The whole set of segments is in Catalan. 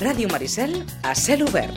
Ràdio Maricel a cel obert.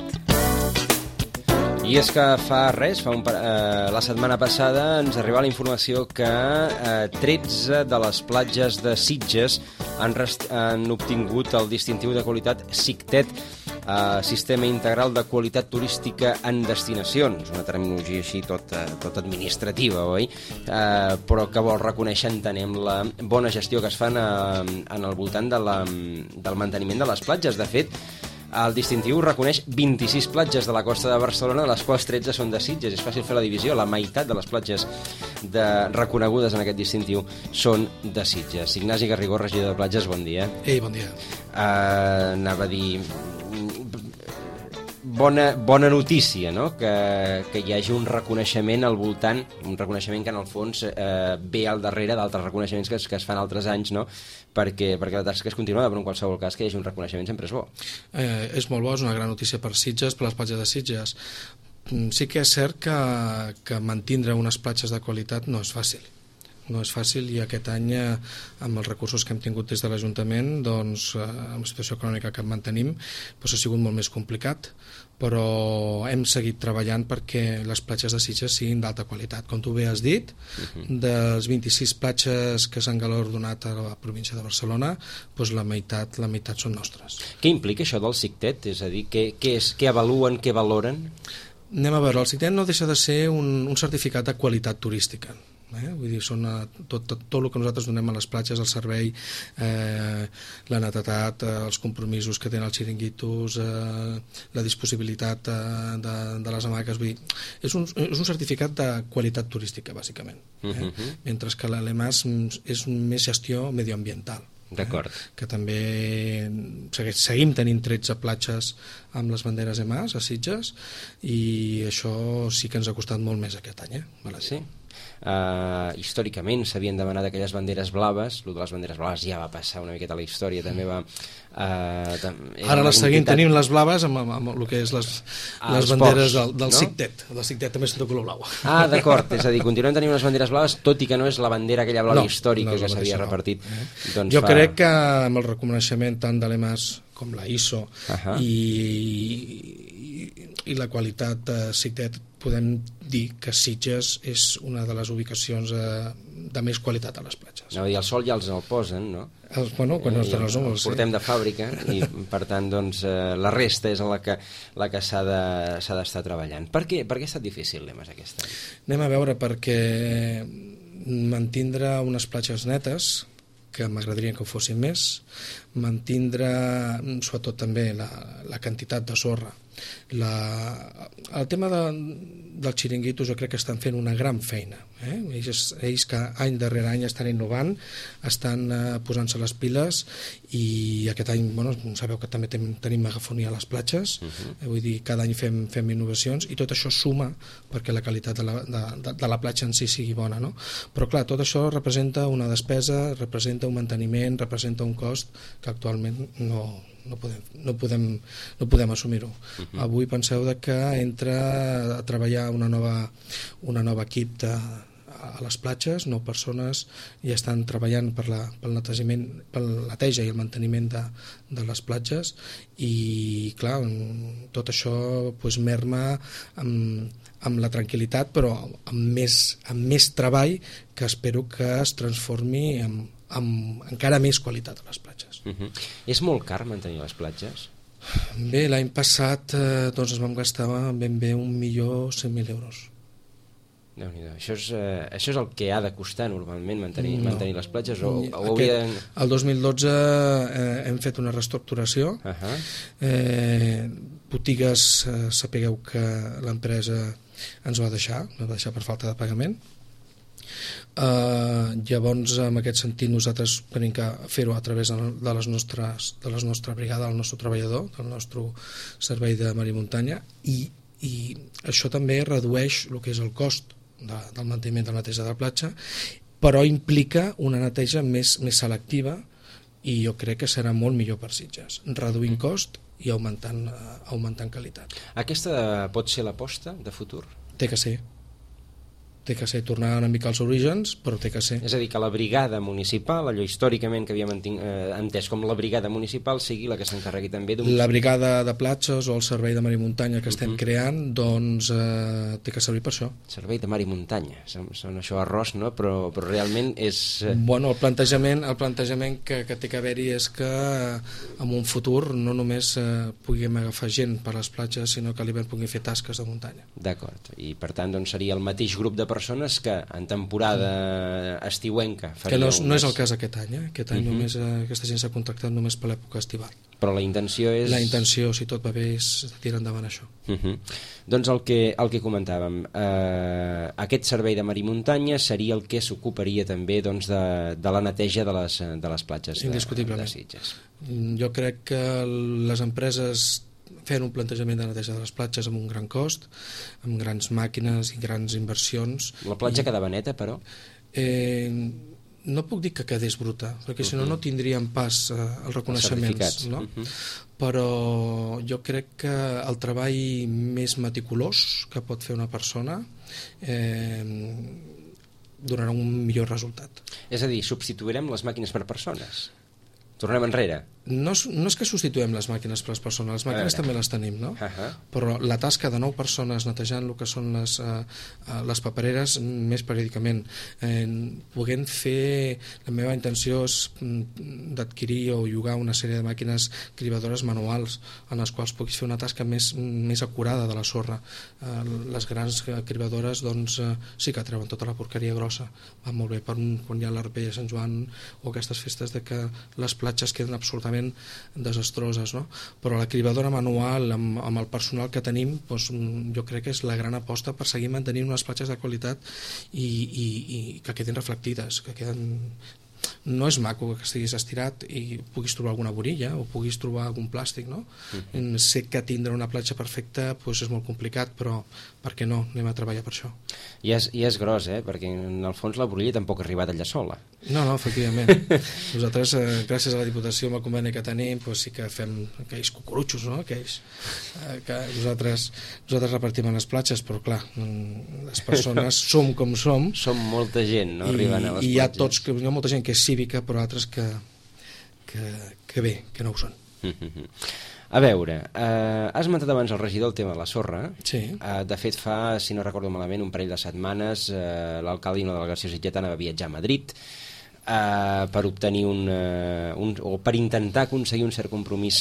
I és que la setmana passada ens arribava la informació que 13 de les platges de Sitges han obtingut el distintiu de qualitat SICTET, Sistema Integral de Qualitat Turística en Destinacions, una terminologia així tot administrativa, oi? Però que vol reconèixer, entenem, la bona gestió que es fan en el voltant del manteniment de les platges. De fet, el distintiu reconeix 26 platges de la costa de Barcelona, de les quals 13 són de Sitges. És fàcil fer la divisió. La meitat de les platges reconegudes en aquest distintiu són de Sitges. Ignasi Garrigó, regidor de platges, bon dia. Ei, bon dia. Anava a dir... Bona notícia, no? Que hi hagi un reconeixement al voltant, un reconeixement que en el fons ve al darrere d'altres reconeixements que es fan altres anys, no? Perquè la tasca és continuada, però en qualsevol cas que hi hagi un reconeixement sempre és bo. És molt bo, és una gran notícia per Sitges, per les platges de Sitges. Sí que és cert que mantindre unes platges de qualitat no és fàcil. No és fàcil, i aquest any, amb els recursos que hem tingut des de l'Ajuntament, doncs, amb la situació econòmica que mantenim, doncs ha sigut molt més complicat, però hem seguit treballant perquè les platges de Sitges siguin d'alta qualitat. Com tu bé has dit, dels 26 platges que s'han galardonat a la província de Barcelona, doncs la meitat són nostres. Què implica això del SICTET? És a dir, què avaluen, què valoren? Anem a veure, el SICTET no deixa de ser un certificat de qualitat turística. Vull dir, són tot el que nosaltres donem a les platges, el servei, la netedat, els compromisos que tenen els xiringuitos, la disponibilitat de les hamaques. Vull dir, és un certificat de qualitat turística, bàsicament, mentre que l'EMAS és més gestió medioambiental. D'acord. Que també seguim tenint 13 platges amb les banderes EMAS a Sitges, i això sí que ens ha costat molt més aquest any, Sí. Històricament s'havien demanat aquelles banderes blaves. El de les banderes blaves ja va passar una miqueta a la història, també va... Ara les seguim tenint les blaves amb el que és les banderes del SICTET. El SICTET també és de color blau. D'acord, és a dir, continuem tenint unes banderes blaves, tot i que no és la bandera aquella blava històrica que s'havia repartit. Jo crec que amb el reconeixement tant de l'EMAS com la ISO i la qualitat SICTET, podem dir que Sitges és una de les ubicacions de més qualitat a les platges. Anava a dir, el sol ja els el posen, no? Bueno, quan els portem de fàbrica, i per tant doncs, la resta és la que s'ha d'estar treballant. Per què ha estat difícil, l'EMAS, aquest any? Anem a veure, perquè mantindre unes platges netes, que m'agradaria que ho fossin més, mantindre sobretot també la quantitat de sorra. El tema dels xiringuitos jo crec que estan fent una gran feina. Ells que any darrere any estan innovant, estan posant-se les piles, i aquest any sabeu que també tenim megafonia a les platges. Vull dir, cada any fem innovacions, i tot això suma perquè la qualitat de la platja en si sigui bona, no? Però clar, tot això representa una despesa, representa un manteniment, representa un cost que actualment no podem assumir-ho. Avui penseu que entra a treballar una nova equip a les platges, 9 persones, i estan treballant pel neteja i el manteniment de les platges, i clar, tot això merma amb la tranquil·litat, però amb més treball, que espero que es transformi amb encara més qualitat a les platges. És molt car mantenir les platges? Bé, l'any passat ens vam gastar ben bé 1.100.000 euros. Déu-n'hi-do. Això és el que ha de costar normalment mantenir les platges? El 2012 hem fet una reestructuració. Botigues, sapigueu que l'empresa ens va deixar per falta de pagament. Llavors, en aquest sentit, nosaltres tenim que fer-ho a través de la nostra brigada, del nostre treballador, del nostre servei de mar i muntanya, i això també redueix el que és el cost del manteniment de la neteja de la platja, però implica una neteja més selectiva, i jo crec que serà molt millor per Sitges, reduint cost i augmentant qualitat. Aquesta pot ser l'aposta de futur? Té que ser. té que ser tornar una mica als orígens, però té que ser. És a dir, que la brigada municipal, allò històricament que havíem entès com la brigada municipal, sigui la que s'encarregui també d'un... La brigada de platges o el servei de mar i muntanya que estem creant, doncs té que servir per això. Servei de mar i muntanya, sona això arròs, no? Però realment és... Bueno, el plantejament que té que haver-hi és que en un futur no només puguem agafar gent per les platges, sinó que a l'hivern puguin fer tasques de muntanya. D'acord, i per tant doncs, seria el mateix grup de persones que en temporada estiuenca faria... Que no és el cas aquest any, Aquest any només aquesta gent s'ha contractat només per l'època estival. Però la intenció és... La intenció, si tot va bé, és tirar endavant això. Doncs el que comentàvem, aquest servei de mar i muntanya seria el que s'ocuparia també doncs, de la neteja de les platges de Sitges. Jo crec que les empreses fent un plantejament de neteja de les platges amb un gran cost, amb grans màquines i grans inversions. La platja quedava neta, però? No puc dir que quedés bruta, perquè si no tindríem pas els reconeixements, no? Però jo crec que el treball més meticulós que pot fer una persona donarà un millor resultat. És a dir, substituirem les màquines per persones? Tornem enrere? No és que substituïm les màquines per les persones, les màquines també les tenim, no? Però la tasca de 9 persones netejant el que són les papereres més periòdicament, podent fer... La meva intenció és d'adquirir o llogar una sèrie de màquines cribadores manuals en les quals puguis fer una tasca més acurada de la sorra. Les grans cribadores doncs sí que treuen tota la porqueria grossa, va molt bé per quan hi ha l'Arpell de Sant Joan o aquestes festes de que les platges queden absolutament desastroses, no? Però la cribadora manual amb el personal que tenim doncs, jo crec que és la gran aposta per seguir mantenint unes platges de qualitat i que quedin reflectides, que queden... No és maco que estiguis estirat i puguis trobar alguna vorilla o puguis trobar algun plàstic, no? Sé que tindre una platja perfecta doncs és molt complicat, però per què no? Anem a treballar per això. I és gros, perquè en el fons la vorilla tampoc ha arribat allà sola. No, efectivament. Nosaltres, gràcies a la Diputació, amb el conveni que tenim, doncs sí que fem aquells cucurutxos, no? Aquells que nosaltres repartim a les platges, però clar, les persones som com som. Som molta gent, no? Arribant a les platges. I hi ha molta gent que és cívica, però altres que bé, que no ho són. A veure, has esmentat abans el regidor el tema de la sorra. Sí. De fet, fa, si no recordo malament, un parell de setmanes l'alcalde i una delegació sitgetana va viatjar a Madrid per obtenir o per intentar aconseguir un cert compromís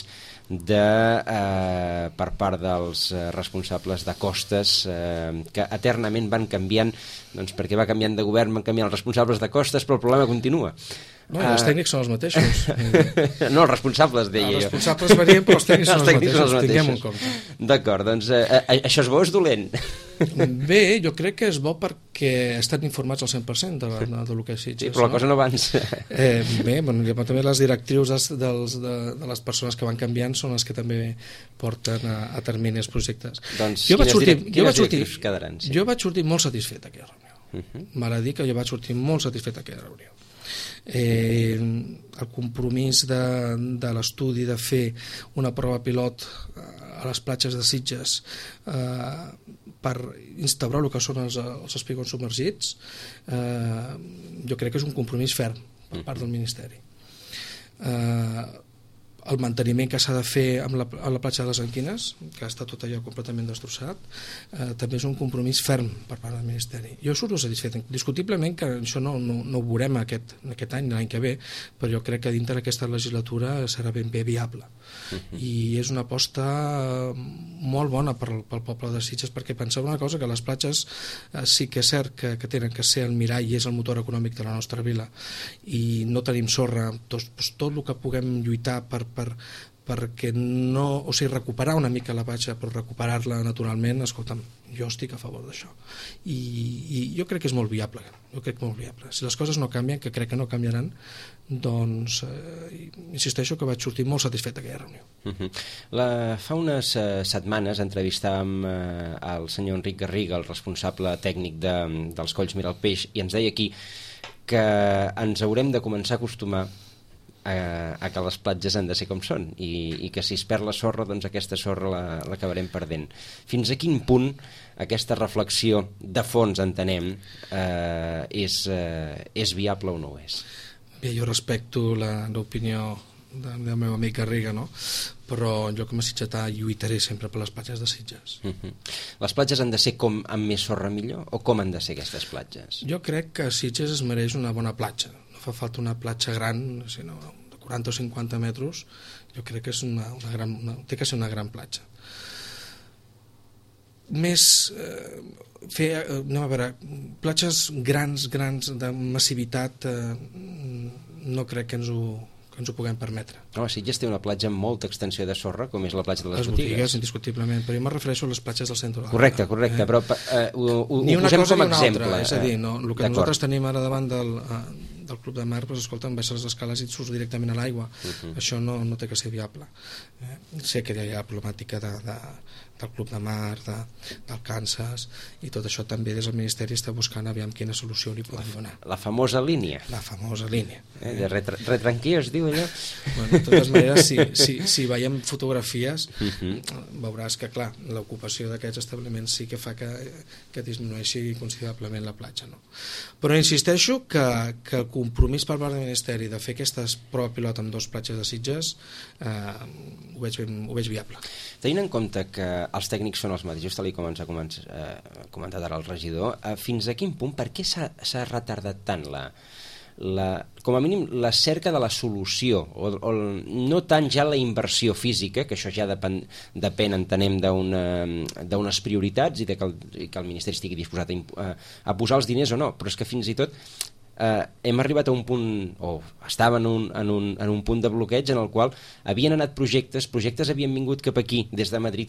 per part dels responsables de costes que eternament van canviant, doncs perquè va canviant de govern, van canviant els responsables de costes, però el problema continua. No, els tècnics són els mateixos. No, els responsables, deia jo. Els responsables varien, però els tècnics són els mateixos. Tinguem en compte. D'acord, doncs això és bo o és dolent? Bé, jo crec que és bo perquè estan informats al 100% del que és Sitges. Sí, però la cosa no avança. Bé, també les directrius de les persones que van canviant són les que també porten a termini els projectes. Doncs quines directrius quedaran? Jo vaig sortir molt satisfet d'aquella reunió. M'ha de dir que jo vaig sortir molt satisfet d'aquella reunió. El compromís de l'estudi de fer una prova pilot a les platges de Sitges per instaurar el que són els espigons submergits, jo crec que és un compromís ferm per part del Ministeri. El manteniment que s'ha de fer a la platja de les Anquines, que està tot allò completament destrossat, també és un compromís ferm per part del Ministeri. Jo surto satisfet. Discutiblement que això no ho veurem aquest any, l'any que ve, però jo crec que dintre d'aquesta legislatura serà ben bé viable. I és una aposta molt bona pel poble de Sitges, perquè penseu una cosa, que les platges sí que és cert que tenen que ser el mirall i és el motor econòmic de la nostra vila, i no tenim sorra, doncs tot el que puguem lluitar perquè no, o sigui, recuperar una mica la platja, però recuperar-la naturalment, escolta'm, jo estic a favor d'això. I jo crec que és molt viable, Si les coses no canvien, que crec que no canviaran, doncs insisteixo que vaig sortir molt satisfet d'aquella reunió. Fa unes setmanes entrevistàvem el senyor Enric Garriga, el responsable tècnic dels Colls Mira el Peix, i ens deia aquí que ens haurem de començar a acostumar a que les platges han de ser com són i que si es perd la sorra, doncs aquesta sorra l'acabarem perdent. Fins a quin punt aquesta reflexió de fons, entenem, és viable o no ho és? Bé, jo respecto l'opinió del meu amic Garriga, no? Però jo com a sitgetà lluitaré sempre per les platges de Sitges. Les platges han de ser com amb més sorra millor o com han de ser aquestes platges? Jo crec que Sitges es mereix una bona platja. No fa falta una platja gran, sinó de 40 o 50 metres. Jo crec que és té que ser una gran platja. Més anem a veure, platges grans de massivitat, no crec que ens ho puguem permetre. No, Sitges té una platja amb molta extensió de sorra, com és la platja de les botigues, indiscutiblement, però jo me refereixo a les platges del centre de la Correcte, però ho posem com a exemple. És a dir, el que nosaltres tenim ara davant del Club de Mar, doncs, escolta, baixes les escales i et surts directament a l'aigua. Això no té que ser viable. Sé que hi ha problemàtica del Club de Mar, del Kansas, i tot això també des del Ministeri està buscant aviam quina solució li podem donar. La famosa línia. La famosa línia. De retranquí es diu allò? Bueno, de totes maneres, si veiem fotografies, veuràs que, clar, l'ocupació d'aquests establiments sí que fa que disminueixi considerablement la platja, no? Però insisteixo que el compromís per part del Ministeri de fer aquestes prova pilot amb 2 platges de Sitges ho veig viable. Tenint en compte que els tècnics són els mateixos, tal com ens ha comentat ara el regidor, fins a quin punt, per què s'ha retardat tant com a mínim la cerca de la solució, o no tant ja la inversió física, que això ja depèn, entenem, d'unes prioritats i que el Ministeri estigui disposat a posar els diners o no, però és que fins i tot hem arribat a un punt, o estàvem en un punt de bloqueig en el qual havien anat projectes havien vingut cap aquí des de Madrid,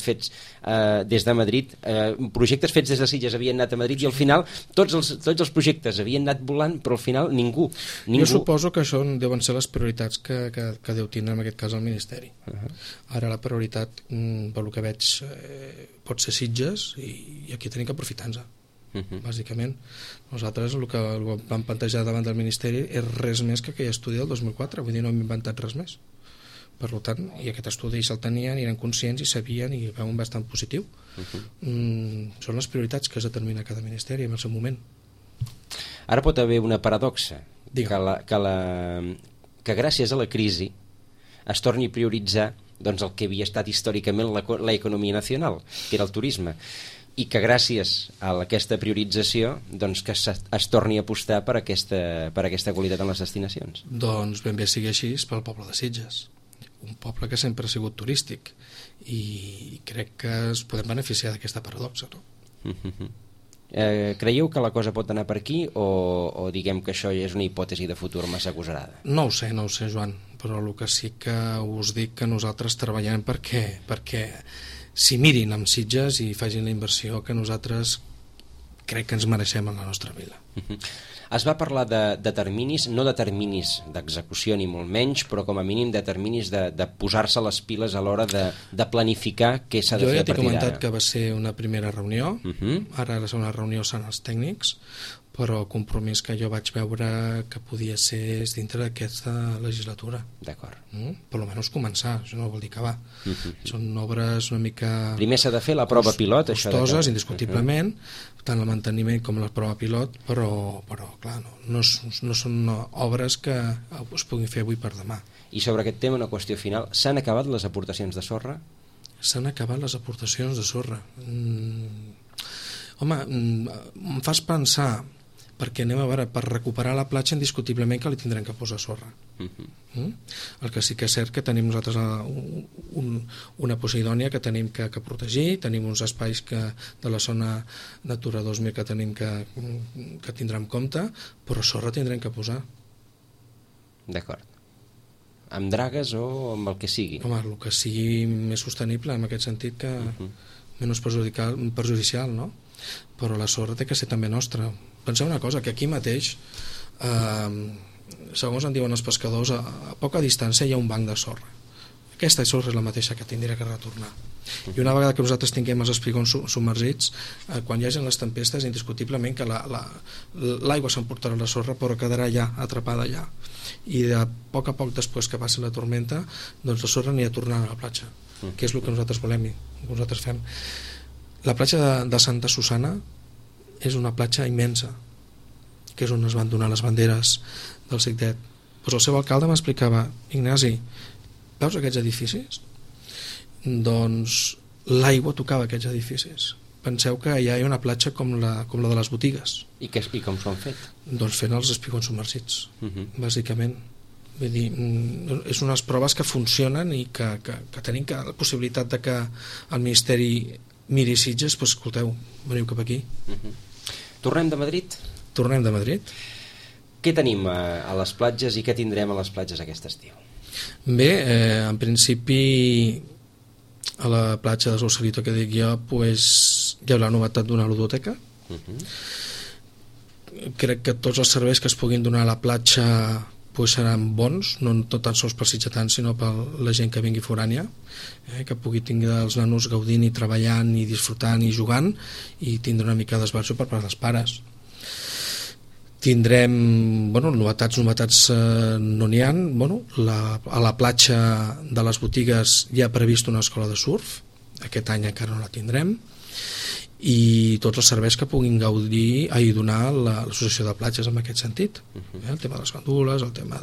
projectes fets des de Sitges havien anat a Madrid i al final tots els projectes havien anat volant, però al final ningú. Jo suposo que això deuen ser les prioritats que deu tindre en aquest cas el Ministeri. Ara la prioritat, pel que veig, pot ser Sitges i aquí tenim que aprofitar-nos. Bàsicament nosaltres el que vam plantejar davant del Ministeri és res més que aquell estudi del 2004, vull dir, no hem inventat res més. Per tant, i aquest estudi se'l tenien i eren conscients i sabien i veuen bastant positiu. Són les prioritats que es determina cada Ministeri en el seu moment. Ara pot haver una paradoxa, que gràcies a la crisi es torni a prioritzar el que havia estat històricament l'economia nacional, que era el turisme, i que gràcies a aquesta priorització que es torni a apostar per aquesta qualitat en les destinacions. Doncs ben bé sigui així pel poble de Sitges, un poble que sempre ha sigut turístic, i crec que es podem beneficiar d'aquesta paradoxa, no? Creieu que la cosa pot anar per aquí o diguem que això és una hipòtesi de futur massa agosarada? No ho sé, Joan, però el que sí que us dic que nosaltres treballem perquè s'hi mirin amb Sitges i facin la inversió que nosaltres crec que ens mereixem en la nostra vila. Es va parlar de terminis, no de terminis d'execució ni molt menys, però com a mínim de terminis de posar-se les piles a l'hora de planificar què s'ha de fer a partir d'ara. Jo ja t'he comentat que va ser una primera reunió, ara la segona reunió són els tècnics, però el compromís que jo vaig veure que podia ser és dintre d'aquesta legislatura. D'acord. Per almenys començar, això no vol dir acabar. Són obres una mica... Primer s'ha de fer la prova pilot, això costoses, indiscutiblement, tant el manteniment com la prova pilot, però clar, no són obres que es puguin fer avui per demà. I sobre aquest tema, una qüestió final, s'han acabat les aportacions de sorra? S'han acabat les aportacions de sorra. Home, em fas pensar, perquè anem a veure, per recuperar la platja indiscutiblement que li tindrem que posar sorra. El que sí que és cert que tenim nosaltres una Poseidònia que tenim que protegir, tenim uns espais de la zona Natura 2000 que tenim que tindrà en compte, però sorra tindrem que posar. D'acord. Amb dragues o amb el que sigui? Home, el que sigui més sostenible, en aquest sentit que menys perjudicial, no? Però la sorra té que ser també nostra. Penseu una cosa, que aquí mateix, segons en diuen els pescadors, a poca distància hi ha un banc de sorra. aquesta sorra és la mateixa que tindrà que retornar. I una vegada que nosaltres tinguem els espigons submergits, quan hi hagi les tempestes, indiscutiblement que l'aigua s'emportarà la sorra, però quedarà allà, atrapada allà. I de poc a poc després que passi la tormenta, doncs la sorra anirà tornant a la platja, que és el que nosaltres volem i que nosaltres fem. La platja de Santa Susana és una platja immensa, que és on es van donar les banderes del SICDET. Pues el seu alcalde m'explicava: Ignasi, veus aquests edificis? Doncs l'aigua tocava aquests edificis. Penseu que ja hi ha una platja com la de les botigues. I com s'ho han fet? Doncs fent els espigons submergits, bàsicament. Vull dir, és unes proves que funcionen i que tenim la possibilitat de que el Ministeri miri Sitges, doncs escolteu, veniu cap aquí. Tornem de Madrid? Tornem de Madrid. Què tenim a les platges i què tindrem a les platges aquest estiu? Bé, en principi a la platja de Sausalito, que dic jo, pues, hi haurà novetat d'una ludoteca. Crec que tots els serveis que es puguin donar a la platja pues, seran bons, no tan sols per sitgetans sinó per la gent que vingui forània, que pugui tenir els nanos gaudint i treballant i disfrutant i jugant, i tindre una mica d'esbarjo per part dels pares. Tindrem novetats no n'hi ha. A la platja de les botigues hi ha previst una escola de surf, aquest any encara no la tindrem, i tots els serveis que puguin gaudir i donar l'associació de platges en aquest sentit, el tema de les gandules, el tema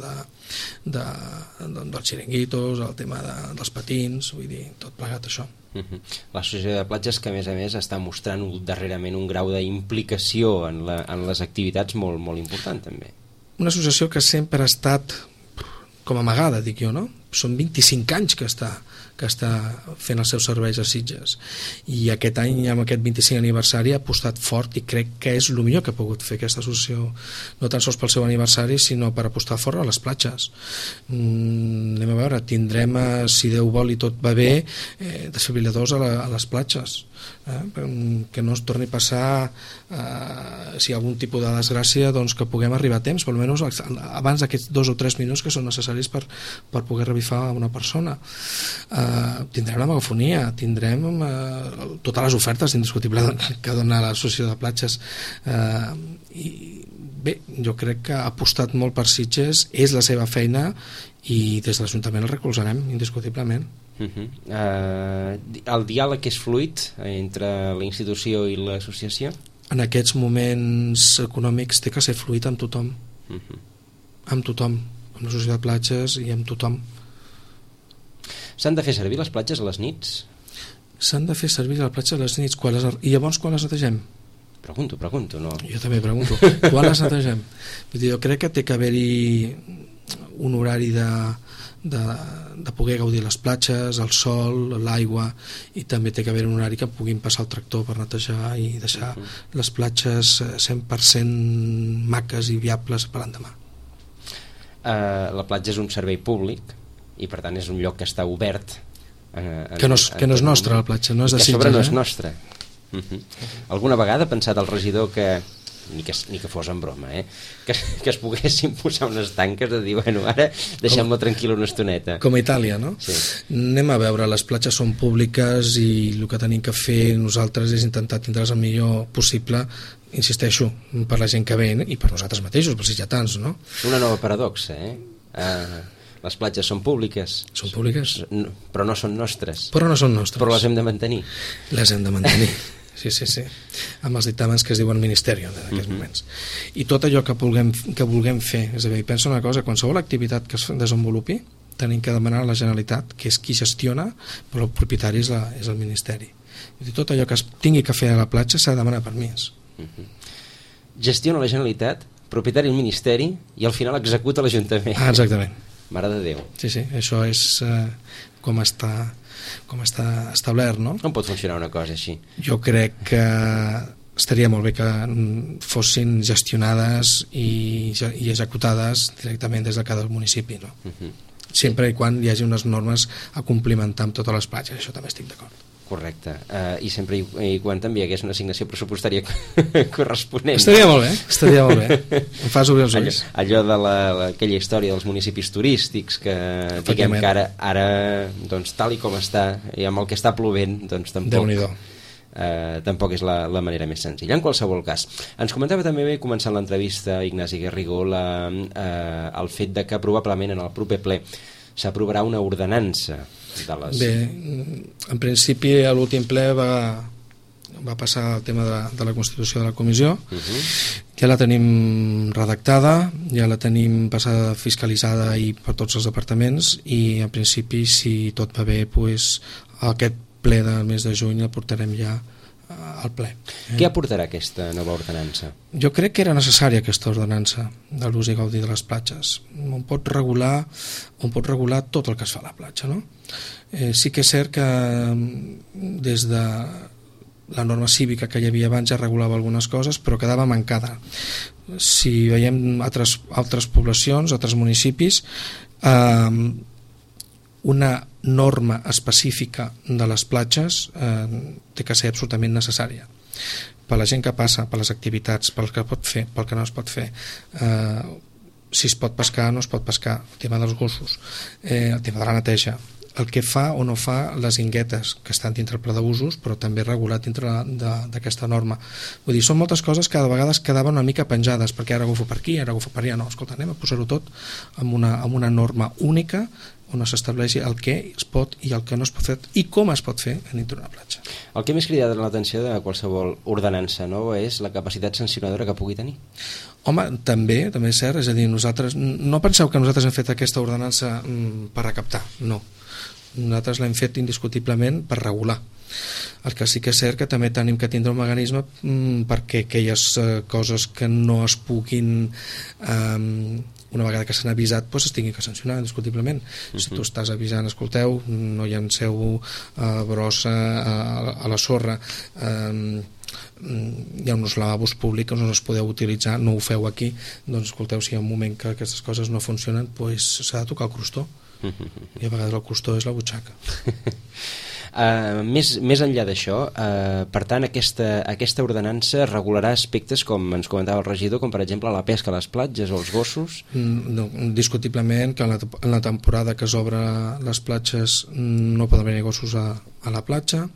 dels xiringuitos, el tema dels patins, vull dir, tot plegat això. L'associació de platges que a més està mostrant darrerament un grau d'implicació en les activitats molt, molt important també. Una associació que sempre ha estat com amagada, dic jo, no? Són 25 anys que està fent els seus serveis a Sitges, i aquest any, amb aquest 25 aniversari, ha apostat fort, i crec que és el millor que ha pogut fer aquesta associació, no tan sols pel seu aniversari sinó per apostar fort a les platges. Anem a veure, tindrem, si Déu vol i tot va bé, desfibriladors a les platges, que no es torni a passar si hi ha algun tipus de desgràcia, doncs que puguem arribar a temps, almenys abans d'aquests 2 o 3 minuts que són necessaris per poder revifar una persona. Tindrem la megafonia, tindrem totes les ofertes indiscutibles que dona l'associació de platges, i bé, jo crec que ha apostat molt per Sitges, és la seva feina, i des de l'Ajuntament el recolzarem indiscutiblement. El diàleg és fluid entre la institució i l'associació? En aquests moments econòmics té que ser fluid amb tothom, amb l'associació de platges i amb tothom. S'han de fer servir les platges a les nits? S'han de fer servir a la platja a les nits. I llavors quan les netegem? Pregunto, no? Jo també pregunto. Quan les netegem? Jo crec que té que haver-hi un horari de poder gaudir les platges, el sol, l'aigua, i també té que haver un horari que puguin passar el tractor per netejar i deixar les platges 100% maques i viables per l'endemà. La platja és un servei públic i per tant és un lloc que està obert, que no és nostra, la platja, no és de Sitges, que a sobre no és nostra. Alguna vegada ha pensat el regidor que ni que fos en broma, que es poguessin posar unes tanques de dir, bueno, ara deixem-lo tranquil una estoneta? Com a Itàlia, no? Sí. Anem a veure, les platges són públiques i el que tenim que fer nosaltres és intentar tindre's el millor possible, insisteixo, per la gent que ve i per nosaltres mateixos, per sitgetans, no? Una nova paradoxa, les platges són públiques. Són públiques. Però no són nostres. Però no són nostres. Però les hem de mantenir. Les hem de mantenir. Sí, amb els dictàmens que es diuen Ministeri en aquests moments. I tot allò que vulguem fer, és a dir, penso una cosa, qualsevol activitat que es desenvolupi tenim que demanar a la Generalitat, que és qui gestiona, però el propietari és el Ministeri. Tot allò que es tingui que fer a la platja s'ha de demanar permís. Gestiona la Generalitat, propietari el Ministeri, i al final executa l'Ajuntament. Exactament. Mare de Déu. Sí, això és com està establert, no? Com pot funcionar una cosa així? Jo crec que estaria molt bé que fossin gestionades i executades directament des de cada municipi, no? Sempre i quan hi hagi unes normes a complimentar amb totes les platges, això també estic d'acord. Correcte. I sempre i quan també hi hagués una assignació pressupostària corresponent. Estaria molt bé. Em fas obrir els ulls. Allò de aquella història dels municipis turístics que diguem que ara doncs, tal i com està i amb el que està plovent doncs tampoc és la manera més senzilla. En qualsevol cas, ens comentava també bé, començant l'entrevista, Ignasi Garrigó, el fet de que probablement en el proper ple s'aprovarà una ordenança de les... Bé, en principi a l'últim ple va passar el tema de la constitució de la comissió. Ja la tenim redactada, ja la tenim passada fiscalitzada i per tots els departaments, i en principi, si tot va bé, doncs, aquest ple del mes de juny el portarem ja al ple. Què aportarà aquesta nova ordenança? Jo crec que era necessària aquesta ordenança de l'ús i gaudi de les platges. On pot regular tot el que es fa a la platja, no? Sí que és cert que des de la norma cívica que hi havia abans ja regulava algunes coses, però quedava mancada. Si veiem altres poblacions, altres municipis, una norma específica de les platges té que ser absolutament necessària per la gent que passa, per les activitats, pel que pot fer, pel que no es pot fer, si es pot pescar, no es pot pescar, el tema dels gossos, el tema de la neteja, el que fa o no fa les guinguetes que estan dintre el pla d'usos, però també regulat dintre d'aquesta norma. Vull dir, són moltes coses que a vegades quedaven una mica penjades, perquè ara agafo per aquí, ara agafo per allà. No, escolta, anem a posar-ho tot amb una norma única on s'estableixi el que es pot i el que no es pot fer i com es pot fer dintre d'una platja. El que més crida l'atenció de qualsevol ordenança nova és la capacitat sancionadora que pugui tenir. Home, també és cert, és a dir, nosaltres no penseu que nosaltres hem fet aquesta ordenança per recaptar, no. Nosaltres l'hem fet indiscutiblement per regular. El que sí que és cert que també tenim que tindre un mecanisme perquè aquelles coses que no es puguin una vegada que s'han avisat doncs es tinguin que sancionar indiscutiblement. Si tu estàs avisant, escolteu, no llanceu brossa a la sorra, hi ha uns lavabos públics on es podeu utilitzar, no ho feu aquí, doncs escolteu, si hi ha un moment que aquestes coses no funcionen, doncs s'ha de tocar el crostó, i a vegades el crostó és la butxaca. Més enllà d'això, per tant, aquesta ordenança regularà aspectes, com ens comentava el regidor, com per exemple la pesca a les platges o els gossos? No, indiscutiblement que en la temporada que s'obre les platges no poden venir gossos a la platja,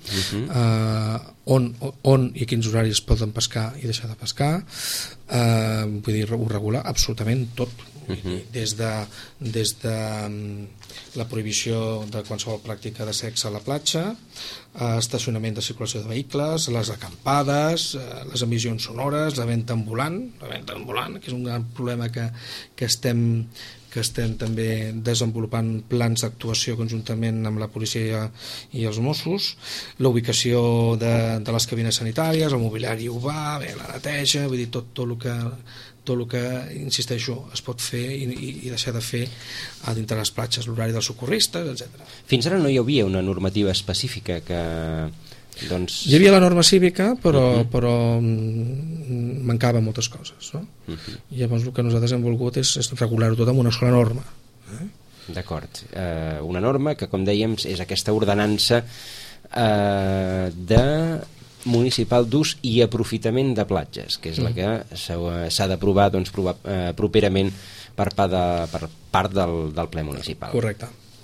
on i quins horaris poden pescar i deixar de pescar, vull dir, ho regula absolutament tot. Des de la prohibició de qualsevol pràctica de sexe a la platja, estacionament de circulació de vehicles, les acampades, les emissions sonores, la venda ambulant, que és un gran problema que estem també desenvolupant plans d'actuació conjuntament amb la policia i els Mossos, la ubicació de les cabines sanitàries, el mobiliari urbà, la neteja, vull dir, tot el que, insisteixo, es pot fer i deixar de fer a dintre les platges, l'horari dels socorristes, etc. Fins ara no hi havia una normativa específica que... Doncs... Hi havia la norma cívica, però mancava moltes coses, no? I llavors el que nosaltres hem volgut és regular-ho tot amb una sola norma. D'acord. Una norma que, com dèiem, és aquesta ordenança municipal d'ús i aprofitament de platges, que és la que s'ha d'aprovar properament per part del ple municipal. Correcte.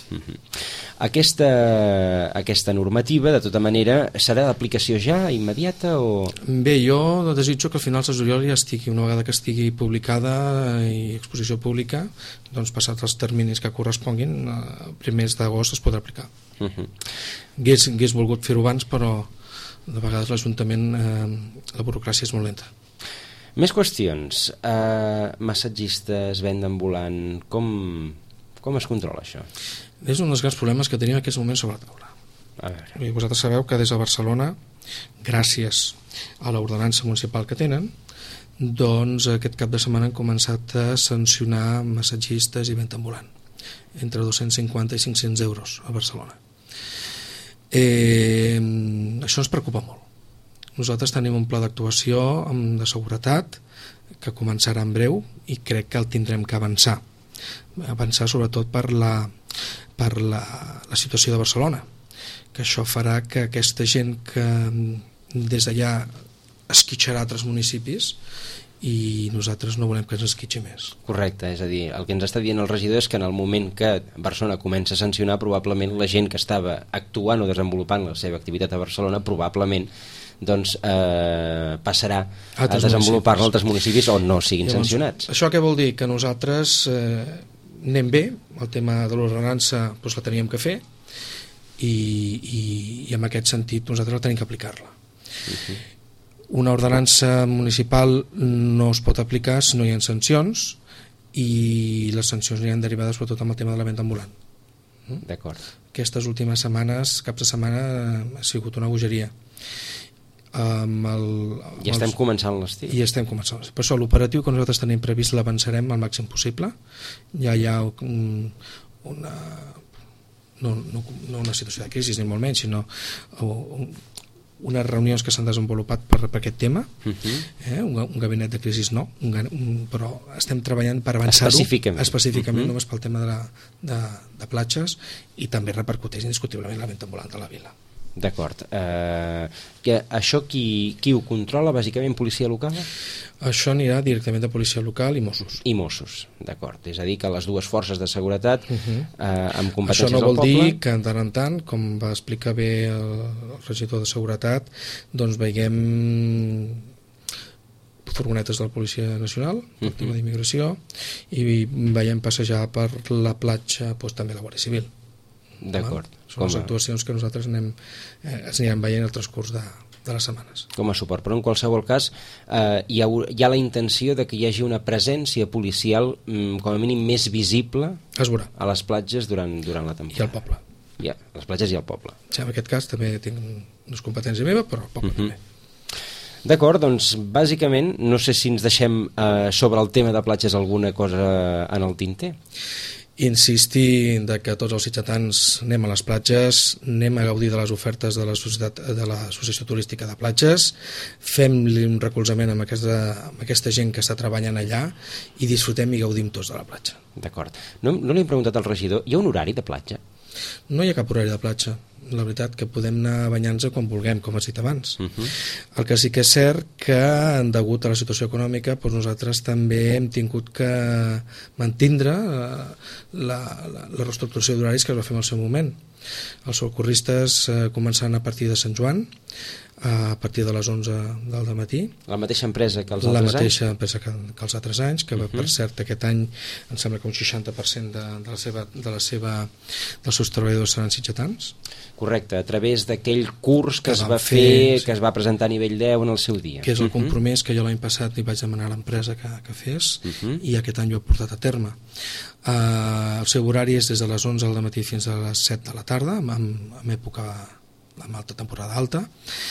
Aquesta normativa, de tota manera, serà d'aplicació ja, immediata o...? Bé, jo desitjo que a finals de juliol ja estigui, una vegada que estigui publicada i exposició pública, doncs passats els terminis que corresponguin, primers d'agost es podrà aplicar. Hagués volgut fer-ho abans, però de vegades l'Ajuntament, la burocràcia és molt lenta. Més qüestions. Massatgistes, venda ambulant, com es controla això? És un dels grans problemes que tenim en aquests moments sobre la taula. Vosaltres sabeu que des de Barcelona, gràcies a l'ordenança municipal que tenen, doncs aquest cap de setmana han començat a sancionar massatgistes i venda ambulant, entre 250 i 500 euros a Barcelona. Això ens preocupa molt. Nosaltres tenim un pla d'actuació de seguretat que començarà en breu i crec que el tindrem que avançar sobretot per la situació de Barcelona. que això farà que aquesta gent que des d'allà esquitxarà altres municipis, i nosaltres no volem que ens esquitxi més. Correcte, és a dir, el que ens està dient el regidor és que en el moment que Barcelona comença a sancionar, probablement la gent que estava actuant o desenvolupant la seva activitat a Barcelona probablement doncs, passarà a desenvolupar-la a altres municipis on no siguin sancionats. Això què vol dir? Que nosaltres anem bé, el tema de l'ordenança doncs la teníem que fer, i en aquest sentit nosaltres la tenim que aplicar-la. Una ordenança municipal no es pot aplicar si no hi ha sancions, i les sancions aniran derivades sobretot amb el tema de la venda ambulant. D'acord. Aquestes últimes setmanes, caps de setmana, ha sigut una bogeria. I estem començant l'estiu. I estem començant l'estiu. Per això l'operatiu que nosaltres tenim previst l'avançarem al màxim possible. Ja hi ha no una situació de crisi ni molt menys, sinó unes reunions que s'han desenvolupat per aquest tema. Un gabinet de crisi no, però estem treballant per avançar-ho específicament només pel tema de platges, i també repercuteix indiscutiblement la venda ambulant de la vila. D'acord. Això qui ho controla? Bàsicament policia local? Això anirà directament de policia local i Mossos. I Mossos, d'acord. És a dir, que les dues forces de seguretat amb competències del poble... Això no vol dir que de tant en tant, com va explicar bé el regidor de seguretat, doncs veiem furgonetes de la Policia Nacional, el tema d'immigració, i veiem passejar per la platja també la Guàrdia Civil. D'acord. Són les actuacions que nosaltres es anirem veient al transcurs de les setmanes. Com a suport, però en qualsevol cas hi ha la intenció de que hi hagi una presència policial com a mínim més visible a les platges durant la temporada. I al poble. A les platges i al poble. Sí, en aquest cas també tinc unes competències meves, però al poble també. D'acord, doncs bàsicament no sé si ens deixem sobre el tema de platges alguna cosa en el tinter. Insistir que tots els sitgetans anem a les platges, anem a gaudir de les ofertes de l'Associació Turística de Platges, fem-li un recolzament amb aquesta gent que està treballant allà, i disfrutem i gaudim tots de la platja. D'acord. No li hem preguntat al regidor, hi ha un horari de platja? No hi ha cap horari de platja. La veritat que podem anar a banyar-nos quan vulguem, com has dit abans. El que sí que és cert que, degut a la situació econòmica, doncs nosaltres també hem tingut que mantindre la reestructuració d'horaris que es va fer en el seu moment. Els socorristes començaran a partir de Sant Joan, a partir de les 11 del dematí. La mateixa empresa que els altres anys? La mateixa empresa que els altres anys, que per cert aquest any em sembla que un 60% dels seus treballadors seran sitgetans. Correcte, a través d'aquell curs que es va fer, que es va presentar a nivell 10 en el seu dia. Que és el compromís que jo l'any passat li vaig demanar a l'empresa que fes, i aquest any ho he portat a terme. El seu horari és des de les 11 del matí fins a les 7 de la tarda, en època amb alta temporada alta.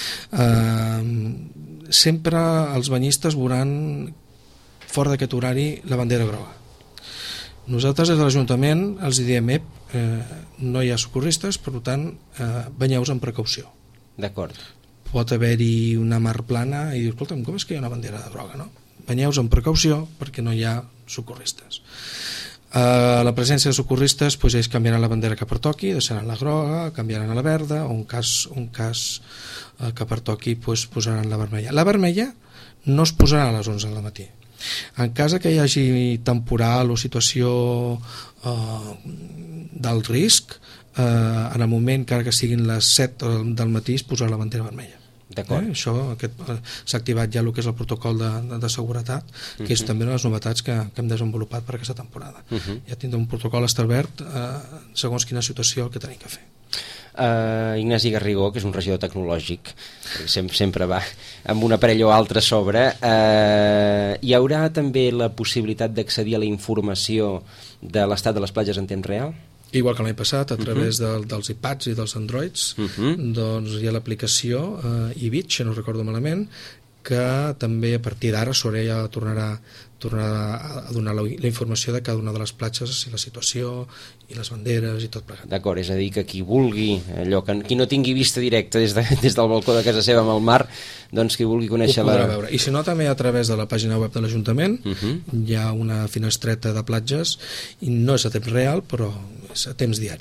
Sempre els banyistes veuran fora d'aquest horari la bandera groga. Nosaltres des de l'Ajuntament els diem no hi ha socorristes, per tant banyeu-vos amb precaució. D'acord. Pot haver-hi una mar plana i dius, escolta'm, com és que hi ha una bandera groga, no? Banyeu-vos amb precaució perquè no hi ha socorristes. La presència de socorristes ells canviaran la bandera que pertoqui, deixaran la groga, canviaran a la verda, o un cas que pertoqui posaran la vermella. La vermella no es posarà a les 11 del matí. En cas que hi hagi temporal o situació d'alt risc, en el moment que siguin les 7 del matí es posarà la bandera vermella. Això s'ha activat ja el que és el protocol de seguretat, que és també una de les novetats que hem desenvolupat per aquesta temporada. Ja tindrem un protocol establert segons quina situació el que tenim que fer. Ignasi Garrigó, que és un regidor tecnològic, sempre va amb un aparell o altre a sobre, hi haurà també la possibilitat d'accedir a la informació de l'estat de les platges en temps real? Igual que l'any passat, a través dels iPads i dels Androids, doncs hi ha l'aplicació iBeach, si no recordo malament, que també a partir d'ara ja tornarà a donar la informació de cada una de les platges i la situació i les banderes i tot plegat. D'acord, és a dir que qui vulgui, qui no tingui vista directa des del balcó de casa seva amb el mar, doncs qui vulgui conèixer ho podrà veure. I si no, també a través de la pàgina web de l'Ajuntament hi ha una finestreta de platges, i no és a temps real, però és a temps diari.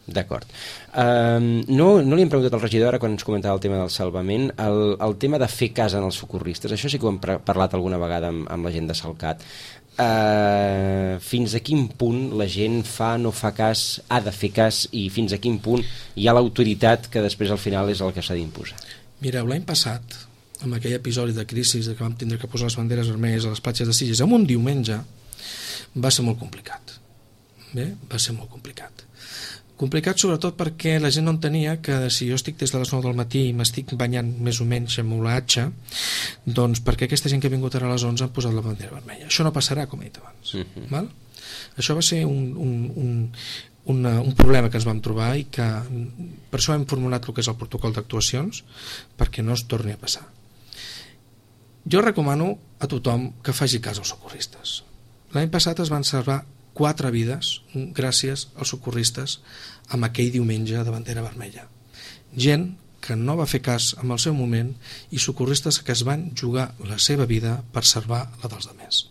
D'acord. No li hem preguntat al regidor, ara quan ens comentava el tema del salvament, el tema de fer cas en els socorristes, això sí que ho hem parlat alguna vegada amb la gent de Salcat. Fins a quin punt la gent fa, no fa cas, ha de fer cas, i fins a quin punt hi ha l'autoritat que després al final és el que s'ha d'imposar? Mireu, l'any passat, amb aquell episodi de crisi que vam tindre que posar les banderes vermelles a les platges de Sitges en un diumenge, va ser molt complicat. Bé, va ser molt complicat. Complicat sobretot perquè la gent no entenia que si jo estic des de les 9 del matí i m'estic banyant més o menys amb olatge, doncs perquè aquesta gent que ha vingut ara a les 11 han posat la bandera vermella. Això no passarà, com he dit abans. Val? Això va ser un problema que ens vam trobar i que per això hem formulat el que és el protocol d'actuacions, perquè no es torni a passar. Jo recomano a tothom que faci cas als socorristes. L'any passat es van salvar 4 vides gràcies als socorristes amb aquell diumenge de bandera vermella. Gent que no va fer cas en el seu moment i socorristes que es van jugar la seva vida per salvar la dels altres.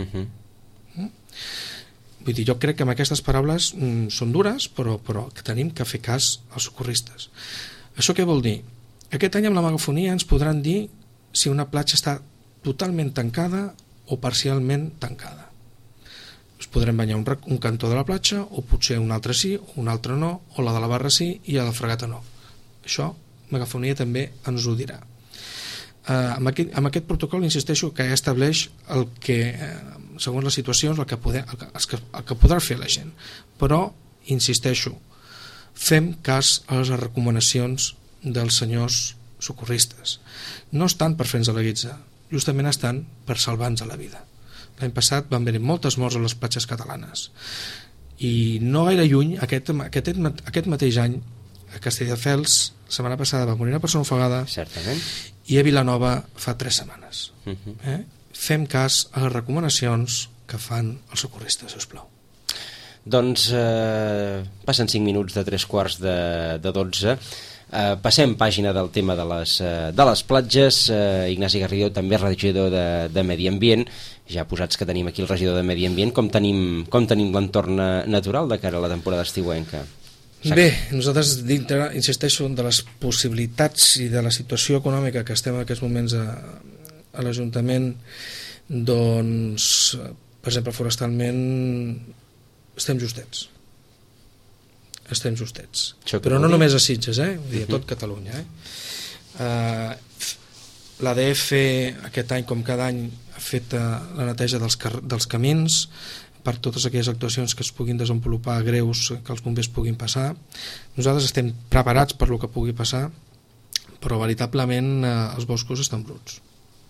Vull dir, jo crec que amb aquestes paraules són dures, però que tenim que fer cas als socorristes. Això què vol dir? Aquest any amb la megafonia ens podran dir si una platja està totalment tancada o parcialment tancada. Es podrem banyar un cantó de la platja, o potser un altre sí, o un altre no, o la de la barra sí i la de la fregata no. Això megafonia també ens ho dirà. Amb aquest protocol insisteixo que estableix el que, segons les situacions, el que podrà fer la gent. Però, insisteixo, fem cas a les recomanacions dels senyors socorristes. No estan per fer-nos la guitza, justament estan per salvar-nos la vida. L'any passat van haver moltes morts a les platges catalanes i no gaire lluny, aquest mateix any, a Castelldefels, la setmana passada va morir una persona ofegada. Certament. I a Vilanova fa 3 setmanes. Fem cas a les recomanacions que fan els socorristes, sisplau. Doncs passen 5 minuts de 3:15 passem pàgina del tema de les platges. Ignasi Garrido, també regidor de Medi Ambient. Ja posats que tenim aquí el regidor de Medi Ambient, com tenim l'entorn natural de cara a la temporada estiuenca? Bé, nosaltres dintre, insisteixo, de les possibilitats i de la situació econòmica que estem en aquests moments a l'Ajuntament, doncs, per exemple, forestalment estem justets. Però no només a Sitges, vull dir, a tot Catalunya. L'ADF aquest any, com cada any, ha fet la neteja dels camins per totes aquelles actuacions que es puguin desenvolupar greus, que els bombers puguin passar. Nosaltres estem preparats per el que pugui passar, però veritablement els boscos estan bruts.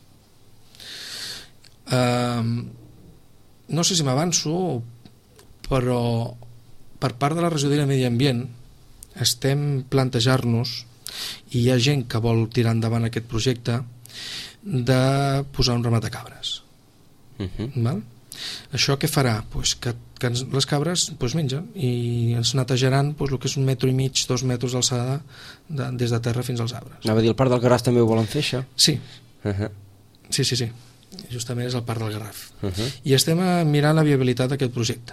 No sé si m'avanço, però per part de la regidoria de Medi Ambient estem plantejant-nos, i hi ha gent que vol tirar endavant aquest projecte, de posar un ramat de cabres. Val? Això què farà? Pues que les cabres mengen i ens netejaran el que és 1,5 metres, 2 metres d'alçada des de terra fins als arbres. Anava a dir, el Parc del Garraf també ho volen fer, això? Sí. Sí. Justament és el Parc del Garraf. I estem mirant la viabilitat d'aquest projecte,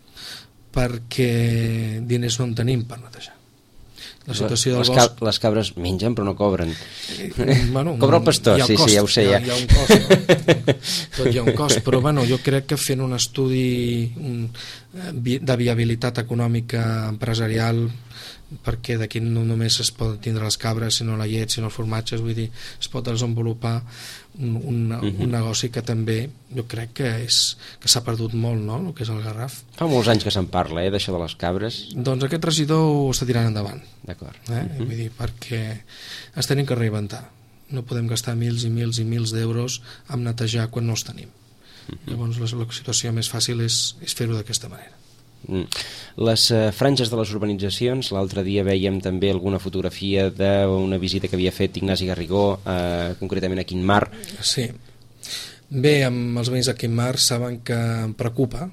perquè diners no en tenim per netejar. La situació del bosc... Les cabres mengen però no cobren. Bueno, cobra el pastor, sí, ja ho sé. Hi ha un cost, no? Tot hi ha un cost, però jo crec que fent un estudi de viabilitat econòmica empresarial, perquè d'aquí no només es poden tindre les cabres, sinó la llet, sinó els formatges, vull dir, es pot desenvolupar un negoci que també jo crec que s'ha perdut molt, no?, el que és el Garraf. Fa molts anys que se'n parla, d'això de les cabres. Doncs aquest regidor ho està tirant endavant. D'acord. Vull dir, perquè ens tenim que reinventar. No podem gastar mils i mils i mils d'euros en netejar quan no els tenim. Llavors la situació més fàcil és fer-ho d'aquesta manera. Les franges de les urbanitzacions, l'altre dia veiem també alguna fotografia d'una visita que havia fet Ignasi Garrigó, concretament a Quintmar. Sí. Bé, amb els veïns de Quintmar saben que em preocupa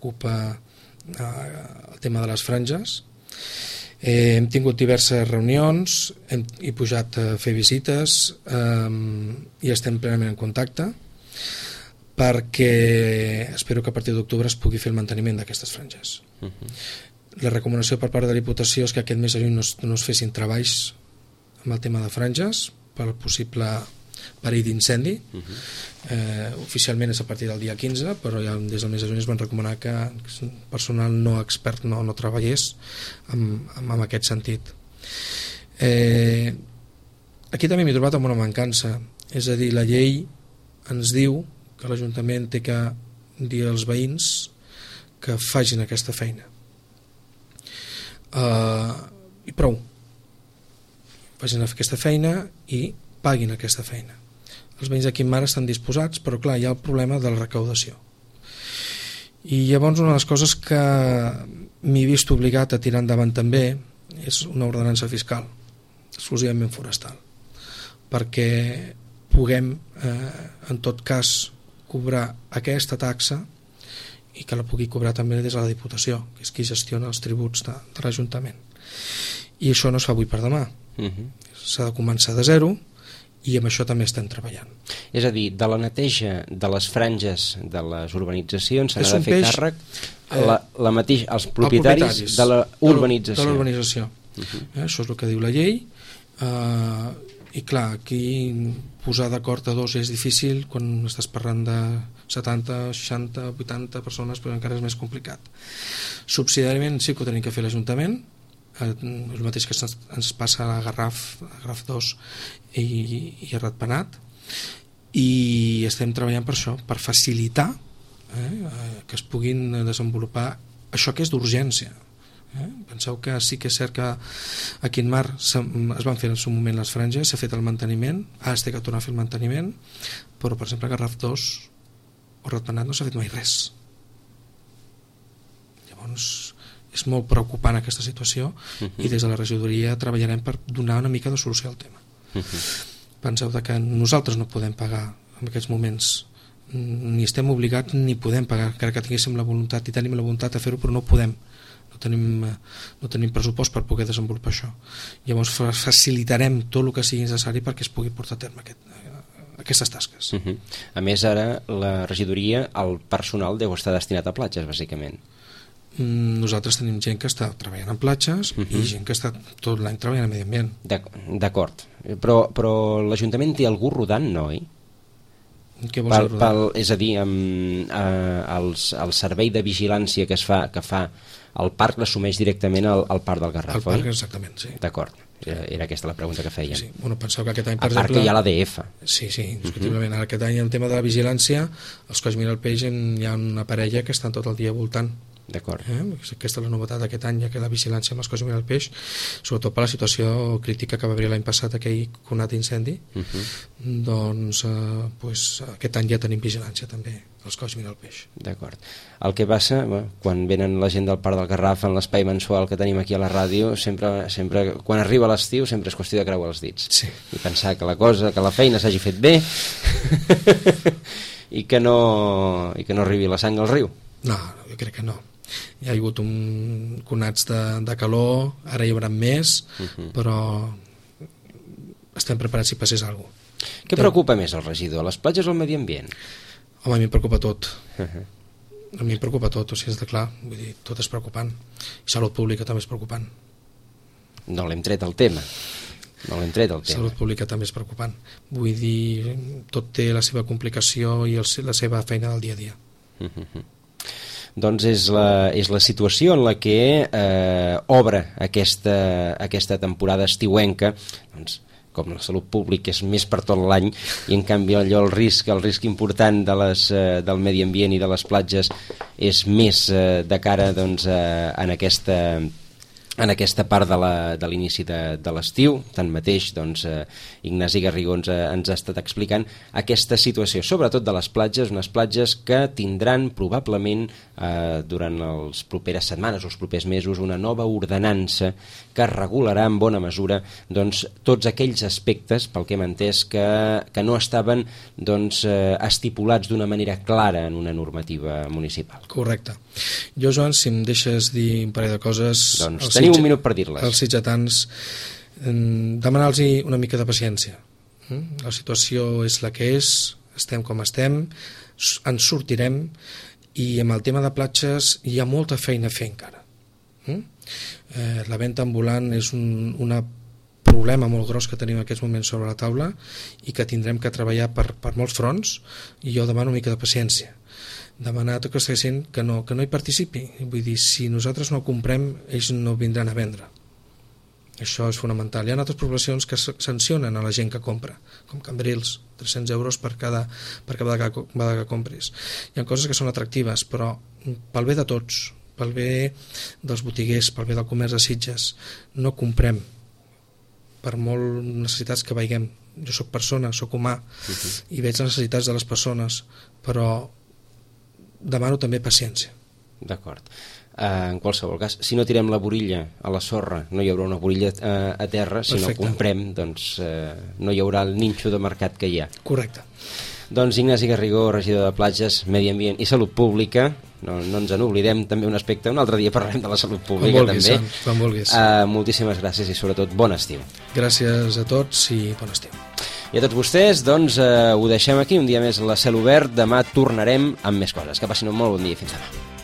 el tema de les franges. Hem tingut diverses reunions, he pujat a fer visites i estem plenament en contacte, perquè espero que a partir d'octubre es pugui fer el manteniment d'aquestes franges. La recomanació per part de la Diputació és que aquest mes de juny no es fessin treballs amb el tema de franges per possible perill d'incendi. Oficialment és a partir del dia 15, però ja des del mes de juny es van recomanar que personal no expert no treballés en aquest sentit. Aquí també m'he trobat amb una mancança, és a dir, la llei ens diu que l'Ajuntament té que dir als veïns que facin aquesta feina, i prou, facin aquesta feina i paguin aquesta feina. Els veïns de Quim Mar estan disposats, però clar, hi ha el problema de la recaudació, i llavors una de les coses que m'he vist obligat a tirar endavant també és una ordenança fiscal exclusivament forestal, perquè puguem en tot cas cobrar aquesta taxa i que la pugui cobrar també des de la Diputació, que és qui gestiona els tributs de l'Ajuntament. I això no es fa avui per demà. S'ha de començar de zero i amb això també estem treballant. És a dir, de la neteja de les franges de les urbanitzacions se n'ha de fer càrrec els propietaris de la urbanització. De l'urbanització. Això és el que diu la llei. I clar, aquí posar d'acord a dos és difícil quan estàs parlant de 70, 60, 80 persones, però encara és més complicat. Subsidiàriament sí que ho tenim que fer l'Ajuntament, el mateix que ens passa a Garraf 2 i a Ratpenat, i estem treballant per això, per facilitar que es puguin desenvolupar això que és d'urgència. Penseu que sí que és cert que a Quim Mar es van fer en el seu moment les franges, s'ha fet el manteniment, ara es té que tornar a fer el manteniment, però per exemple a Garraf 2 o Ratpenat no s'ha fet mai res. Llavors és molt preocupant aquesta situació i des de la regidoria treballarem per donar una mica de solució al tema. Penseu que nosaltres no podem pagar en aquests moments, ni estem obligats ni podem pagar, encara que tinguéssim la voluntat i tenim la voluntat de fer-ho, però no podem. No tenim pressupost per poder desenvolupar això. Llavors facilitarem tot el que sigui necessari perquè es pugui portar a terme aquestes tasques. A més, ara la regidoria, el personal deu estar destinat a platges, bàsicament. Nosaltres tenim gent que està treballant en platges i gent que està tot l'any treballant en medi ambient. D'acord, però l'Ajuntament té algú rodant, no, oi? Què vols dir rodant? És a dir, el servei de vigilància que fa el parc l'assumeix directament al Parc del Garraf, oi? El parc, exactament, sí. D'acord, era aquesta la pregunta que fèiem. Sí. Bueno, penseu que aquest any, per exemple... A part que hi ha l'ADF. Sí, indiscutiblement. Aquest any, el tema de la vigilància, els Coll Mira el Peix, hi ha una parella que estan tot el dia voltant. D'acord. Aquesta és la novetat d'aquest any, ja que la vigilància amb les Coll Mira el Peix, sobretot per la situació crítica que va haver l'any passat, aquell conat d'incendi, doncs aquest any ja tenim vigilància també, els Coll Mira el Peix. D'acord. El que passa, quan venen la gent del Parc del Garraf en l'espai mensual que tenim aquí a la ràdio, sempre quan arriba l'estiu sempre és qüestió de creuar els dits. Sí. I pensar que la feina s'hagi fet bé i que no arribi la sang al riu. No, jo crec que no. Hi ha hagut conats de calor, ara hi haurà més, però estem preparats si passés alguna cosa. Què preocupa més el regidor, les platges o el medi ambient? Home, a mi em preocupa tot. A mi em preocupa tot, o sigui, és clar, vull dir, tot és preocupant. I salut pública també és preocupant. No l'hem tret el tema. Salut pública també és preocupant. Vull dir, tot té la seva complicació i la seva feina del dia a dia. Doncs és la situació en la que obre aquesta temporada estiuenca, doncs, com la salut pública és més per tot l'any i en canvi allò el risc important del medi ambient i de les platges és més de cara doncs, en aquesta part de l'inici de l'estiu. Tanmateix, doncs, Ignasi Garrigó ens ha estat explicant aquesta situació, sobretot de les platges, unes platges que tindran probablement durant les properes setmanes o els propers mesos una nova ordenança que regularà en bona mesura doncs, tots aquells aspectes, pel que hem entès, que no estaven doncs, estipulats d'una manera clara en una normativa municipal. Correcte. Jo, Joan, si em deixes dir un parell de coses... Doncs teniu un minut per dir-les. Els sitgetans, demanar-los una mica de paciència. La situació és la que és, estem com estem, ens sortirem, i amb el tema de platges hi ha molta feina a fer encara. La venda ambulant és un problema molt gros que tenim en aquests moments sobre la taula i que tindrem que treballar per molts fronts, i jo demano una mica de paciència, demanar a tot que estigui gent que no hi participi. Vull dir, si nosaltres no comprem, ells no vindran a vendre. Això és fonamental. Hi ha altres poblacions que sancionen a la gent que compra, com Cambrils, 300 euros per cada vegada que compris. Hi ha coses que són atractives, però pel bé de tots, pel bé dels botiguers, pel bé del comerç de Sitges, no comprem per molt necessitats que veiem. Jo sóc persona, sóc humà, i veig les necessitats de les persones, però demano també paciència. D'acord. En qualsevol cas, si no tirem la borilla a la sorra, no hi haurà una borilla a terra. Si no comprem, doncs no hi haurà el ninxo de mercat que hi ha. Correcte. Doncs Ignasi Garrigó, regidor de Platges, Medi Ambient i Salut Pública. No ens en oblidem, també un aspecte. Un altre dia parlarem de la salut pública, també. Quan vulguis. Moltíssimes gràcies i sobretot bon estiu. Gràcies a tots i bon estiu. I a tots vostès, doncs, ho deixem aquí. Un dia més a la Cel Obert. Demà tornarem amb més coses. Que passin un molt bon dia i fins demà.